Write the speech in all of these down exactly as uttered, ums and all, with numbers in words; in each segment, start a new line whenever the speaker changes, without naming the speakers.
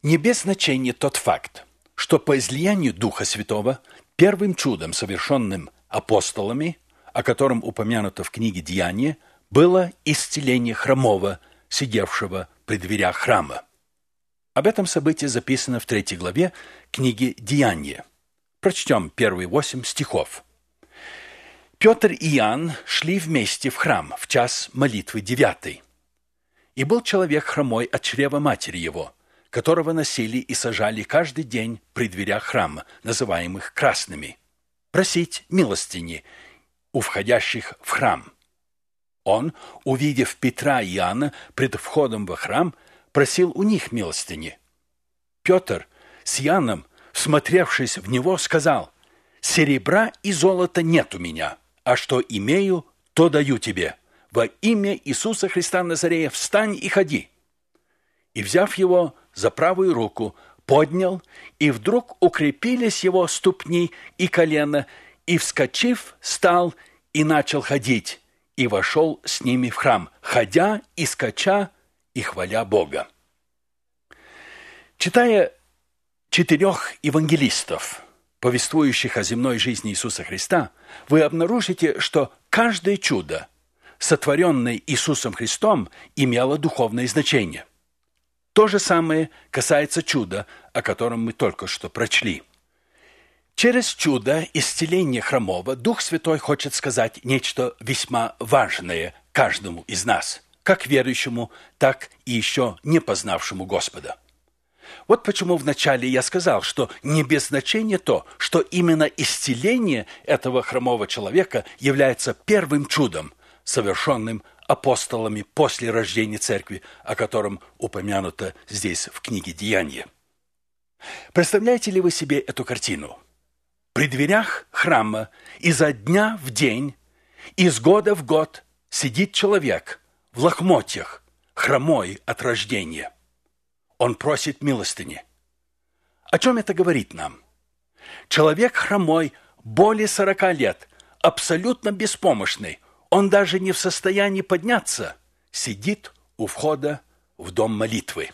Не без значения тот факт, что по излиянию Духа Святого первым чудом, совершенным апостолами, о котором упомянуто в книге «Деяния», было исцеление хромого, сидевшего при дверях храма. Об этом событии записано в третьей главе книги «Деяния». Прочтем первые восемь стихов. «Петр и Иоанн шли вместе в храм в час молитвы девятой. И был человек хромой от чрева матери его, которого носили и сажали каждый день при дверях храма, называемых красными, просить милостыни у входящих в храм. Он, увидев Петра и Иоанна пред входом во храм, просил у них милостыни. Петр с Иоанном, всмотревшись в него, сказал: «Серебра и золота нет у меня, а что имею, то даю тебе. Во имя Иисуса Христа Назарея встань и ходи». И, взяв его за правую руку, поднял, и вдруг укрепились его ступни и колено, и, вскочив, стал и начал ходить, и вошел с ними в храм, ходя и скача, и хваля Бога. Читая четырех евангелистов, повествующих о земной жизни Иисуса Христа, вы обнаружите, что каждое чудо, сотворенное Иисусом Христом, имело духовное значение. То же самое касается чуда, о котором мы только что прочли. Через чудо исцеления хромого Дух Святой хочет сказать нечто весьма важное каждому из нас, как верующему, так и еще не познавшему Господа. Вот почему вначале я сказал, что не без значения то, что именно исцеление этого хромого человека является первым чудом, совершенным апостолами после рождения церкви, о котором упомянуто здесь в книге «Деяния». Представляете ли вы себе эту картину? При дверях храма изо дня в день, из года в год сидит человек в лохмотьях, хромой от рождения. Он просит милостыни. О чем это говорит нам? Человек хромой более сорока лет, абсолютно беспомощный, он даже не в состоянии подняться, сидит у входа в дом молитвы.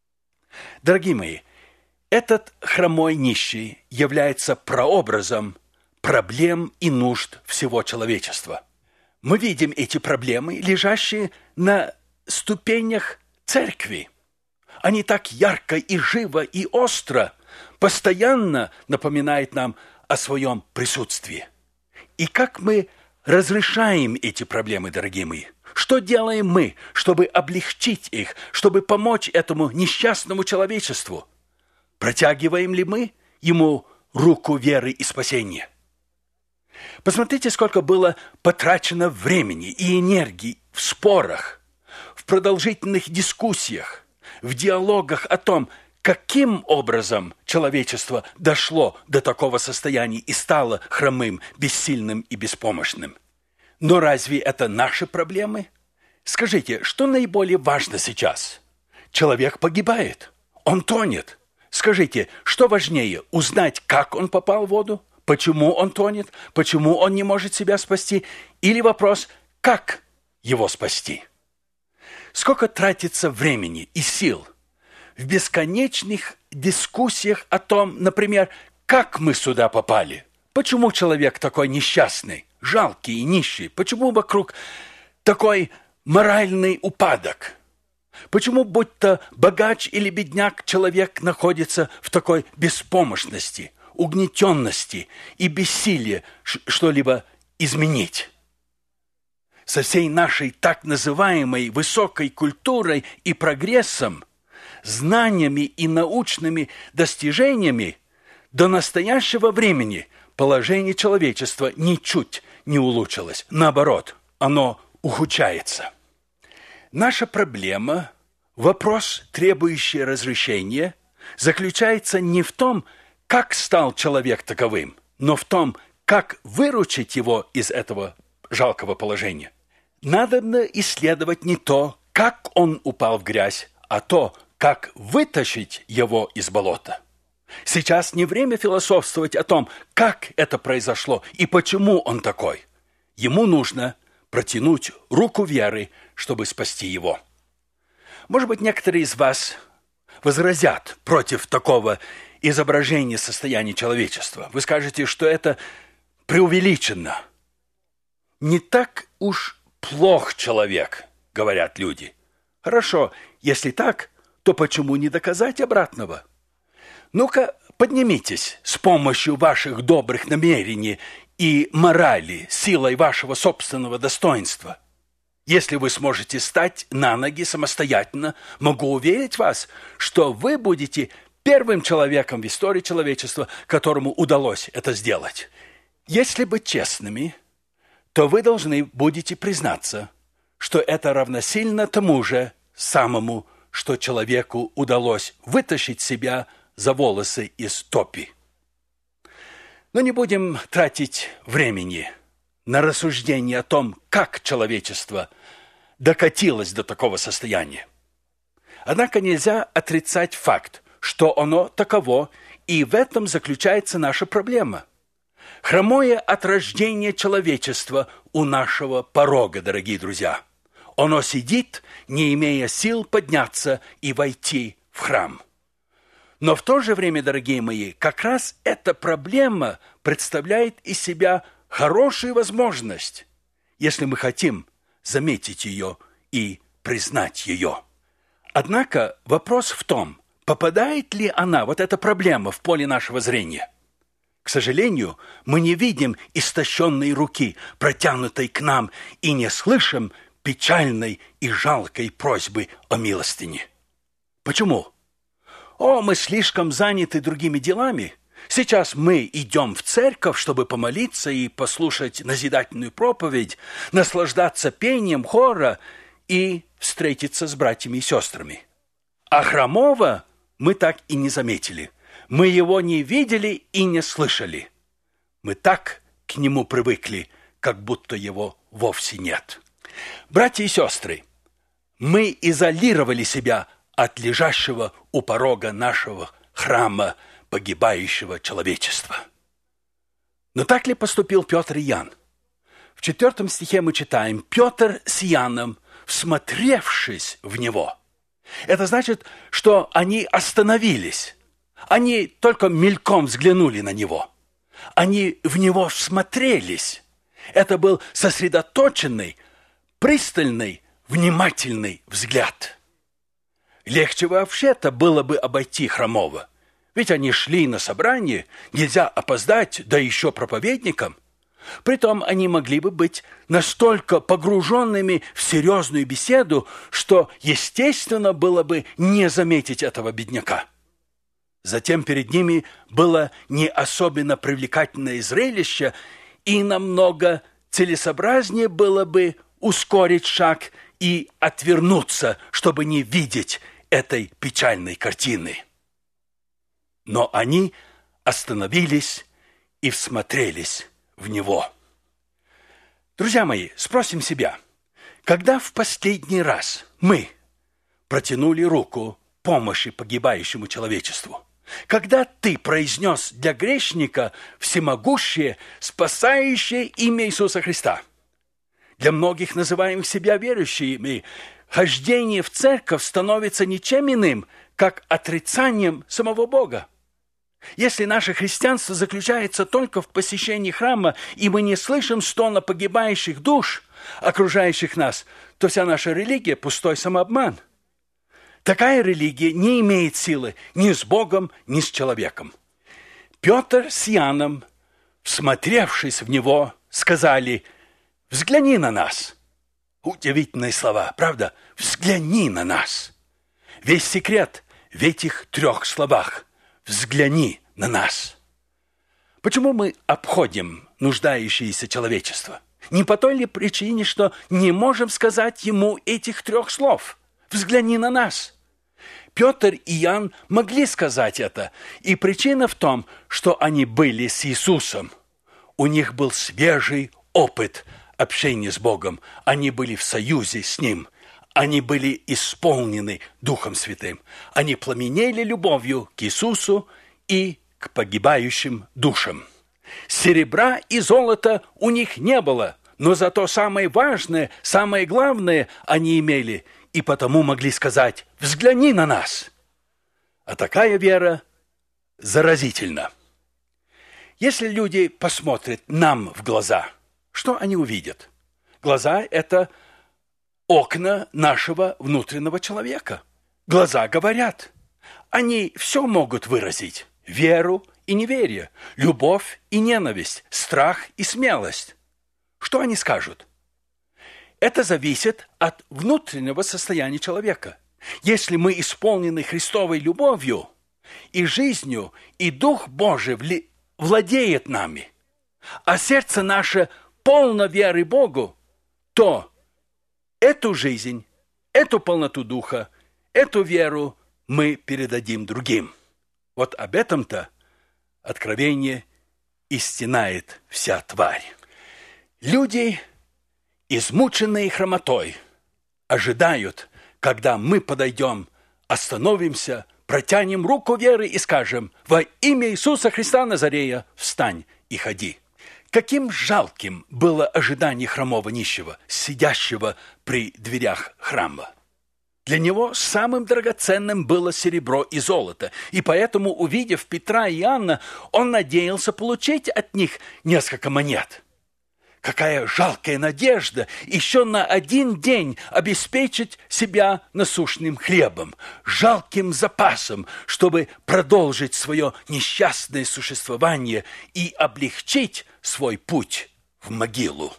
Дорогие мои, этот хромой нищий является прообразом проблем и нужд всего человечества. Мы видим эти проблемы, лежащие на ступенях церкви. Они так ярко и живо и остро, постоянно напоминают нам о своем присутствии. И как мы разрешаем эти проблемы, дорогие мои? Что делаем мы, чтобы облегчить их, чтобы помочь этому несчастному человечеству? Протягиваем ли мы ему руку веры и спасения? Посмотрите, сколько было потрачено времени и энергии в спорах, в продолжительных дискуссиях, в диалогах о том, каким образом человечество дошло до такого состояния и стало хромым, бессильным и беспомощным. Но разве это наши проблемы? Скажите, что наиболее важно сейчас? Человек погибает, он тонет. Скажите, что важнее, узнать, как он попал в воду, почему он тонет, почему он не может себя спасти, или вопрос, как его спасти? Сколько тратится времени и сил в бесконечных дискуссиях о том, например, как мы сюда попали, почему человек такой несчастный, жалкий и нищий, почему вокруг такой моральный упадок, почему, будь то богач или бедняк, человек находится в такой беспомощности, угнетенности и бессилии что-либо изменить. Со всей нашей так называемой высокой культурой и прогрессом, знаниями и научными достижениями до настоящего времени положение человечества ничуть не улучшилось. Наоборот, оно ухудшается. Наша проблема, вопрос, требующий разрешения, заключается не в том, как стал человек таковым, но в том, как выручить его из этого жалкого положения. Надобно исследовать не то, как он упал в грязь, а то, как вытащить его из болота. Сейчас не время философствовать о том, как это произошло и почему он такой. Ему нужно протянуть руку веры, чтобы спасти его. Может быть, некоторые из вас возразят против такого изображения состояния человечества. Вы скажете, что это преувеличено. Не так уж плох человек, говорят люди. Хорошо, если так, то почему не доказать обратного? Ну-ка, поднимитесь с помощью ваших добрых намерений и морали, силой вашего собственного достоинства. Если вы сможете стать на ноги самостоятельно, могу уверить вас, что вы будете первым человеком в истории человечества, которому удалось это сделать. Если быть честными, то вы должны будете признаться, что это равносильно тому же самому, что человеку удалось вытащить себя за волосы из топи. Но не будем тратить времени на рассуждение о том, как человечество докатилось до такого состояния. Однако нельзя отрицать факт, что оно таково, и в этом заключается наша проблема. Хромое от рождения человечества у нашего порога, дорогие друзья. Оно сидит, не имея сил подняться и войти в храм. Но в то же время, дорогие мои, как раз эта проблема представляет из себя хорошую возможность, если мы хотим заметить ее и признать ее. Однако вопрос в том, попадает ли она, вот эта проблема, в поле нашего зрения. К сожалению, мы не видим истощенной руки, протянутой к нам, и не слышим печальной и жалкой просьбы о милостыне. Почему? О, мы слишком заняты другими делами. Сейчас мы идем в церковь, чтобы помолиться и послушать назидательную проповедь, наслаждаться пением хора и встретиться с братьями и сестрами. А хромого мы так и не заметили. Мы его не видели и не слышали. Мы так к нему привыкли, как будто его вовсе нет. Братья и сестры, мы изолировали себя от лежащего у порога нашего храма погибающего человечества. Но так ли поступил Петр и Иоанн? В четвертом стихе мы читаем: «Петр с Иоанном, всмотревшись в него». Это значит, что они остановились. Они только мельком взглянули на него. Они в него всмотрелись. Это был сосредоточенный, пристальный, внимательный взгляд. Легче вообще-то было бы обойти хромого. Ведь они шли на собрание, нельзя опоздать, да еще проповедникам. Притом они могли бы быть настолько погруженными в серьезную беседу, что, естественно, было бы не заметить этого бедняка. Затем перед ними было не особенно привлекательное зрелище, и намного целесообразнее было бы ускорить шаг и отвернуться, чтобы не видеть этой печальной картины. Но они остановились и всмотрелись в него. Друзья мои, спросим себя, когда в последний раз мы протянули руку помощи погибающему человечеству? Когда ты произнес для грешника всемогущее, спасающее имя Иисуса Христа? Для многих, называемых себя верующими, хождение в церковь становится ничем иным, как отрицанием самого Бога. Если наше христианство заключается только в посещении храма, и мы не слышим стона погибающих душ, окружающих нас, то вся наша религия – пустой самообман. Такая религия не имеет силы ни с Богом, ни с человеком. Петр с Иоанном, всмотревшись в него, сказали: «Взгляни на нас». Удивительные слова, правда? «Взгляни на нас». Весь секрет в этих трех словах. «Взгляни на нас». Почему мы обходим нуждающееся человечество? Не по той ли причине, что не можем сказать ему этих трех слов? «Взгляни на нас». Петр и Иоанн могли сказать это, и причина в том, что они были с Иисусом. У них был свежий опыт общения с Богом. Они были в союзе с Ним. Они были исполнены Духом Святым. Они пламенели любовью к Иисусу и к погибающим душам. Серебра и золота у них не было, но зато самое важное, самое главное они имели, и потому могли сказать: «Взгляни на нас». А такая вера заразительна. Если люди посмотрят нам в глаза, что они увидят? Глаза – это окна нашего внутреннего человека. Глаза говорят. Они все могут выразить. Веру и неверие, любовь и ненависть, страх и смелость. Что они скажут? Это зависит от внутреннего состояния человека. Если мы исполнены Христовой любовью и жизнью, и Дух Божий вли... владеет нами, а сердце наше полно веры Богу, то эту жизнь, эту полноту Духа, эту веру мы передадим другим. Вот об этом-то откровение истинает вся тварь. Люди, измученные хромотой, ожидают, когда мы подойдем, остановимся, протянем руку веры и скажем: «Во имя Иисуса Христа Назарея встань и ходи». Каким жалким было ожидание хромого нищего, сидящего при дверях храма. Для него самым драгоценным было серебро и золото, и поэтому, увидев Петра и Иоанна, он надеялся получить от них несколько монет. Какая жалкая надежда еще на один день обеспечить себя насущным хлебом, жалким запасом, чтобы продолжить свое несчастное существование и облегчить свой путь в могилу.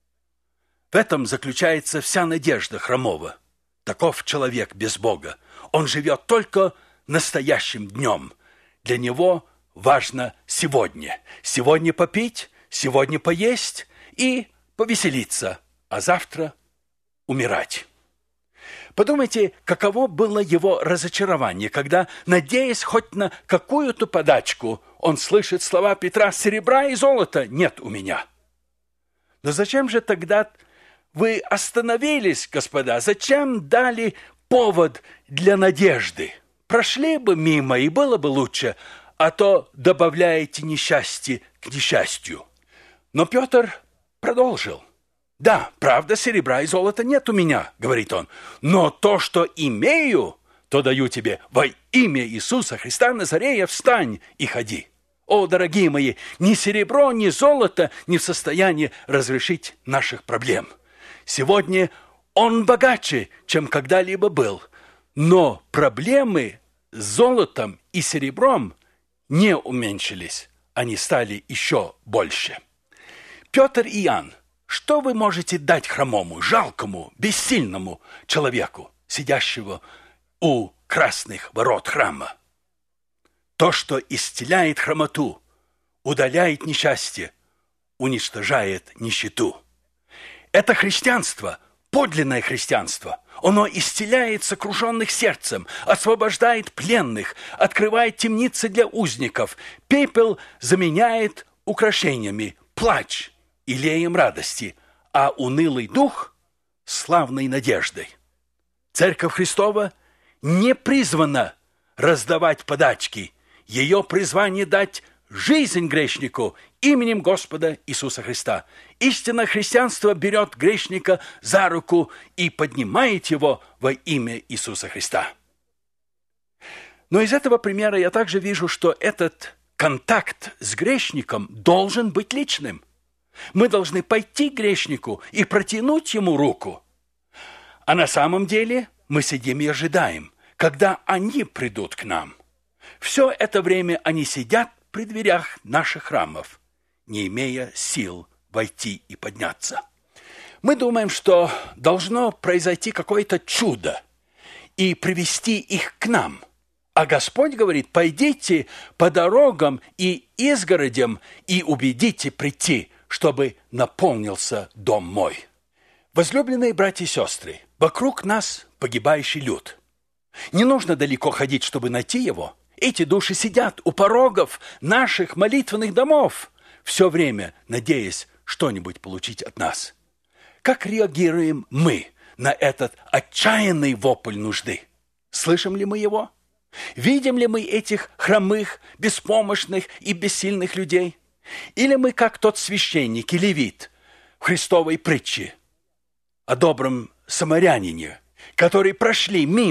В этом заключается вся надежда хромого. Таков человек без Бога. Он живет только настоящим днем. Для него важно сегодня. Сегодня попить, сегодня поесть и повеселиться, а завтра умирать. Подумайте, каково было его разочарование, когда, надеясь хоть на какую-то подачку, он слышит слова Петра: «Серебра и золота нет у меня». Но зачем же тогда вы остановились, господа? Зачем дали повод для надежды? Прошли бы мимо, и было бы лучше, а то добавляете несчастье к несчастью. Но Петр продолжил. «Да, правда, серебра и золота нет у меня, — говорит он, — но то, что имею, то даю тебе. Во имя Иисуса Христа Назарея встань и ходи». О, дорогие мои, ни серебро, ни золото не в состоянии разрешить наших проблем. Сегодня он богаче, чем когда-либо был, но проблемы с золотом и серебром не уменьшились, они стали еще больше. Петр и Иоанн, что вы можете дать хромому, жалкому, бессильному человеку, сидящего у красных ворот храма? То, что исцеляет хромоту, удаляет несчастье, уничтожает нищету. Это христианство, подлинное христианство. Оно исцеляет сокрушенных сердцем, освобождает пленных, открывает темницы для узников, пепел заменяет украшениями, плач илеем радости, а унылый дух – славной надеждой. Церковь Христова не призвана раздавать подачки. Ее призвание дать жизнь грешнику именем Господа Иисуса Христа. Истинное христианство берет грешника за руку и поднимает его во имя Иисуса Христа. Но из этого примера я также вижу, что этот контакт с грешником должен быть личным. Мы должны пойти к грешнику и протянуть ему руку. А на самом деле мы сидим и ожидаем, когда они придут к нам. Все это время они сидят при дверях наших храмов, не имея сил войти и подняться. Мы думаем, что должно произойти какое-то чудо и привести их к нам. А Господь говорит: пойдите по дорогам и изгородям и убедите прийти, чтобы наполнился дом мой. Возлюбленные братья и сестры, вокруг нас погибающий люд. Не нужно далеко ходить, чтобы найти его. Эти души сидят у порогов наших молитвенных домов, все время надеясь что-нибудь получить от нас. Как реагируем мы на этот отчаянный вопль нужды? Слышим ли мы его? Видим ли мы этих хромых, беспомощных и бессильных людей? Или мы, как тот священник и левит в Христовой притче о добром самарянине, которые прошли мимо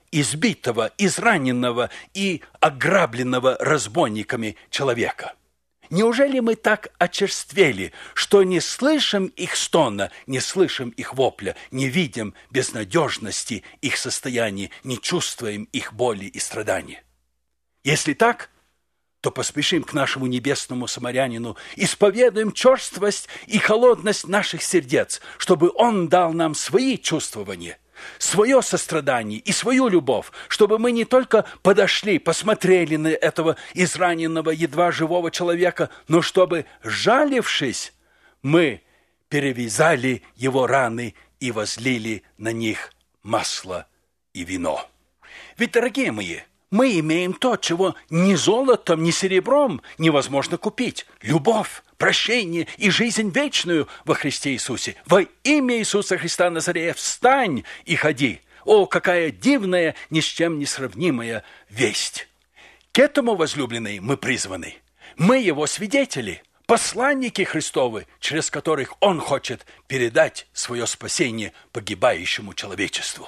избитого, израненного и ограбленного разбойниками человека. Неужели мы так очерствели, что не слышим их стона, не слышим их вопля, не видим безнадежности их состояния, не чувствуем их боли и страданий? Если так, то поспешим к нашему небесному самарянину, исповедуем черствость и холодность наших сердец, чтобы он дал нам свои чувствования, свое сострадание и свою любовь, чтобы мы не только подошли, посмотрели на этого израненного, едва живого человека, но чтобы, жалившись, мы перевязали его раны и возлили на них масло и вино. Ведь, дорогие мои, мы имеем то, чего ни золотом, ни серебром невозможно купить – любовь, прощение и жизнь вечную во Христе Иисусе. Во имя Иисуса Христа Назарея встань и ходи. О, какая дивная, ни с чем не сравнимая весть! К этому, возлюбленные, мы призваны. Мы Его свидетели, посланники Христовы, через которых Он хочет передать свое спасение погибающему человечеству.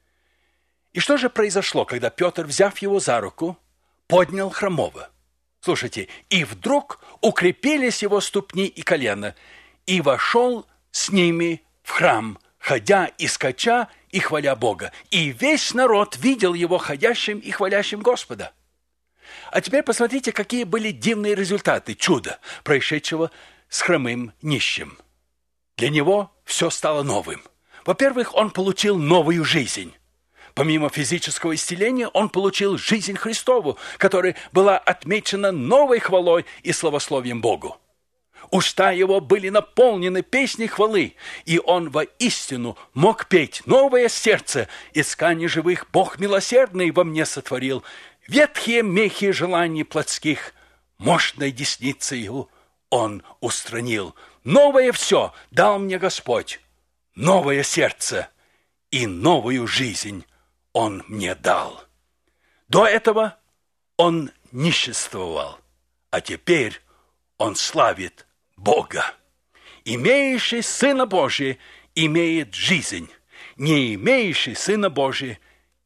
И что же произошло, когда Петр, взяв его за руку, поднял хромого? Слушайте, и вдруг укрепились его ступни и колена, и вошел с ними в храм, ходя и скача, и хваля Бога. И весь народ видел его ходящим и хвалящим Господа. А теперь посмотрите, какие были дивные результаты чуда, происшедшего с хромым нищим. Для него все стало новым. Во-первых, он получил новую жизнь. Помимо физического исцеления, он получил жизнь Христову, которая была отмечена новой хвалой и славословием Богу. Уста его были наполнены песней хвалы, и он воистину мог петь «Новое сердце, искание живых Бог милосердный во мне сотворил, ветхие мехи желаний плотских, мощной десницей его он устранил. Новое все дал мне Господь, новое сердце и новую жизнь Он мне дал». До этого он нищенствовал, а теперь он славит Бога. Имеющий Сына Божия имеет жизнь, не имеющий Сына Божия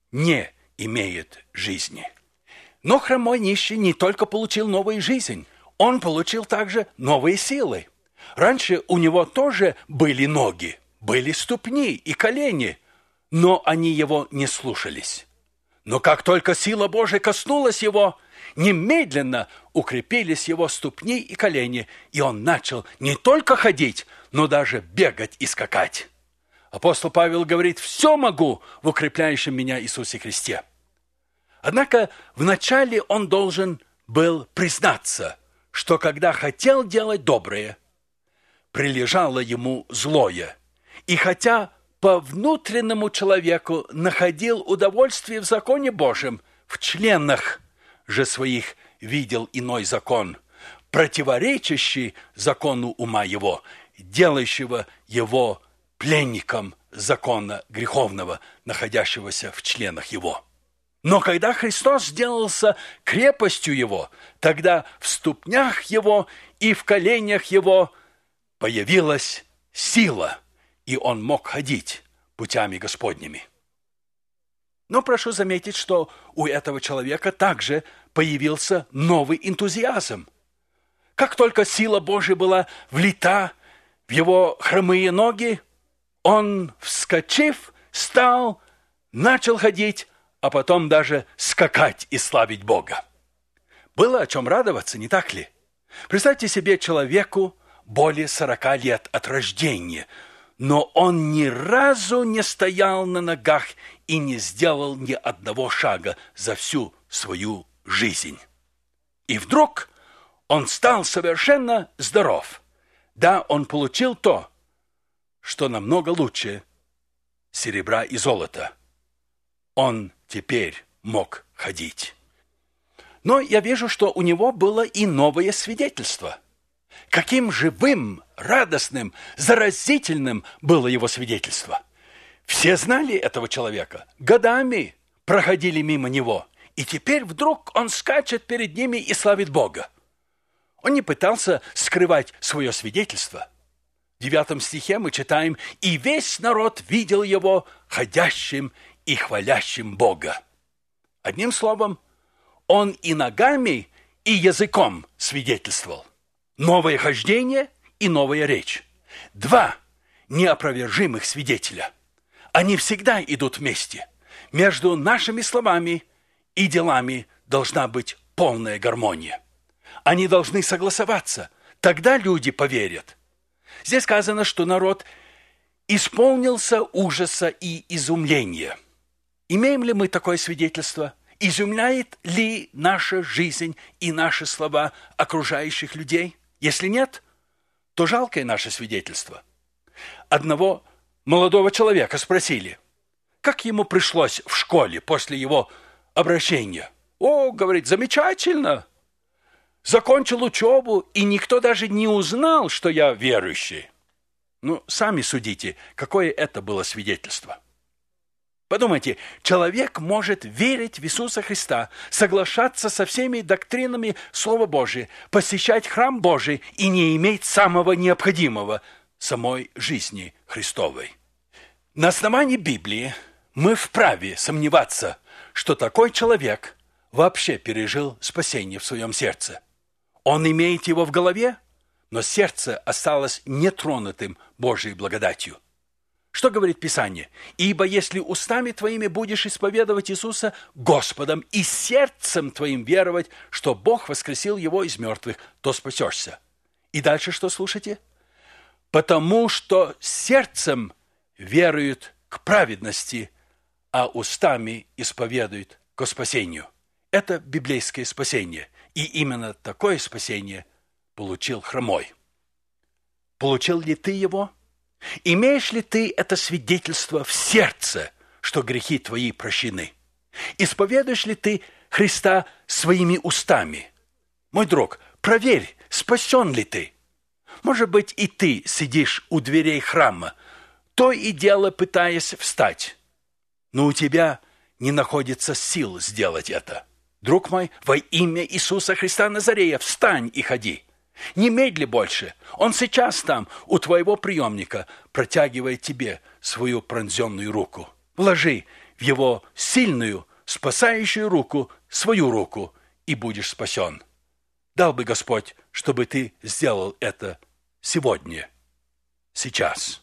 не имеет жизни. Но хромой нищий не только получил новую жизнь, он получил также новые силы. Раньше у него тоже были ноги, были ступни и колени, но они его не слушались. Но как только сила Божия коснулась его, немедленно укрепились его ступни и колени, и он начал не только ходить, но даже бегать и скакать. Апостол Павел говорит: «Все могу в укрепляющем меня Иисусе Христе». Однако вначале он должен был признаться, что когда хотел делать доброе, прилежало ему злое. И хотя по внутреннему человеку находил удовольствие в законе Божьем, в членах же своих видел иной закон, противоречащий закону ума его, делающего его пленником закона греховного, находящегося в членах его. Но когда Христос сделался крепостью его, тогда в ступнях его и в коленях его появилась сила, и он мог ходить путями Господними. Но прошу заметить, что у этого человека также появился новый энтузиазм. Как только сила Божия была влита в его хромые ноги, он, вскочив, стал, начал ходить, а потом даже скакать и славить Бога. Было о чем радоваться, не так ли? Представьте себе человеку более сорока лет от рождения, но он ни разу не стоял на ногах и не сделал ни одного шага за всю свою жизнь. И вдруг он стал совершенно здоров. Да, он получил то, что намного лучше серебра и золота. Он теперь мог ходить. Но я вижу, что у него было и новое свидетельство. Каким живым, радостным, заразительным было его свидетельство. Все знали этого человека, годами проходили мимо него, и теперь вдруг он скачет перед ними и славит Бога. Он не пытался скрывать свое свидетельство. В девятом стихе мы читаем: «И весь народ видел его ходящим и хвалящим Бога». Одним словом, он и ногами, и языком свидетельствовал. Новое хождение и новая речь. Два неопровержимых свидетеля. Они всегда идут вместе. Между нашими словами и делами должна быть полная гармония. Они должны согласоваться. Тогда люди поверят. Здесь сказано, что народ исполнился ужаса и изумления. Имеем ли мы такое свидетельство? Изумляет ли наша жизнь и наши слова окружающих людей? Если нет, то жалкое наше свидетельство. Одного молодого человека спросили, как ему пришлось в школе после его обращения. О, говорит, замечательно. Закончил учебу, и никто даже не узнал, что я верующий. Ну, сами судите, какое это было свидетельство. Подумайте, человек может верить в Иисуса Христа, соглашаться со всеми доктринами Слова Божия, посещать храм Божий и не иметь самого необходимого – самой жизни Христовой. На основании Библии мы вправе сомневаться, что такой человек вообще пережил спасение в своем сердце. Он имеет его в голове, но сердце осталось нетронутым Божьей благодатью. Что говорит Писание? «Ибо если устами твоими будешь исповедовать Иисуса Господом и сердцем твоим веровать, что Бог воскресил его из мертвых, то спасешься». И дальше что слушайте? «Потому что сердцем веруют к праведности, а устами исповедуют к спасению». Это библейское спасение. И именно такое спасение получил хромой. Получил ли ты его? Имеешь ли ты это свидетельство в сердце, что грехи твои прощены? Исповедуешь ли ты Христа своими устами? Мой друг, проверь, спасен ли ты. Может быть, и ты сидишь у дверей храма, то и дело пытаясь встать, но у тебя не находится сил сделать это. Друг мой, во имя Иисуса Христа Назарея, встань и ходи. Не медли больше. Он сейчас там, у твоего приемника, протягивает тебе свою пронзенную руку. Вложи в его сильную, спасающую руку свою руку, и будешь спасен. Дал бы Господь, чтобы ты сделал это сегодня, сейчас.